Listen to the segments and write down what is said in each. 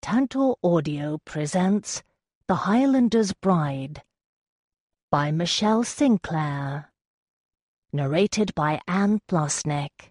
Tantor Audio presents The Highlander's Bride by Michelle Sinclair. Narrated by Anne Plasnick.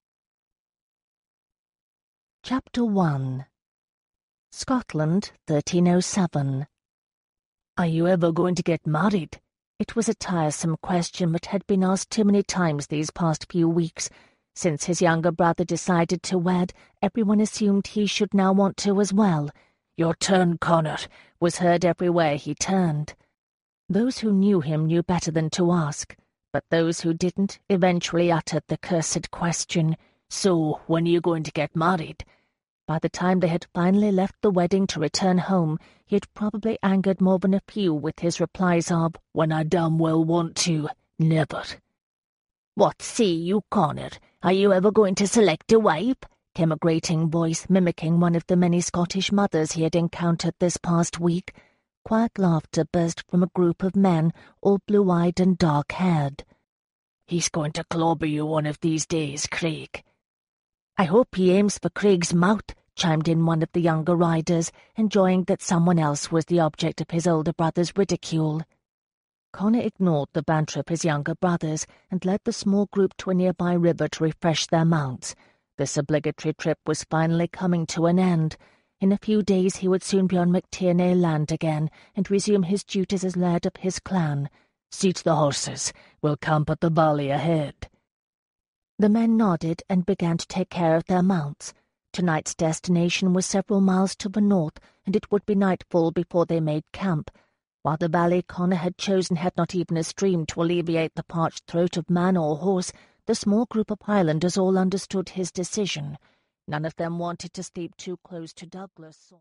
Chapter 1. Scotland, 1307. "Are you ever going to get married?" It was a tiresome question but had been asked too many times these past few weeks. Since his younger brother decided to wed, everyone assumed he should now want to as well. "Your turn, Connor," was heard everywhere he turned. Those who knew him knew better than to ask, but those who didn't eventually uttered the cursed question, "So, when are you going to get married?" By the time they had finally left the wedding to return home, he had probably angered more than a few with his replies of, "When I damn well want to, never." "What say you, Connor? Are you ever going to select a wife?" came a grating voice mimicking one of the many Scottish mothers he had encountered this past week. Quiet laughter burst from a group of men, all blue-eyed and dark-haired. "He's going to clobber you one of these days, Craig." "I hope he aims for Craig's mouth," chimed in one of the younger riders, enjoying that someone else was the object of his older brother's ridicule. Connor ignored the banter of his younger brothers and led the small group to a nearby river to refresh their mounts. This obligatory trip was finally coming to an end. In a few days he would soon be on McTiernay land again and resume his duties as laird of his clan. "Seat the horses. We'll camp at the valley ahead." The men nodded and began to take care of their mounts. Tonight's destination was several miles to the north, and it would be nightfall before they made camp. While the valley Connor had chosen had not even a stream to alleviate the parched throat of man or horse, the small group of Highlanders all understood his decision. None of them wanted to sleep too close to Douglas.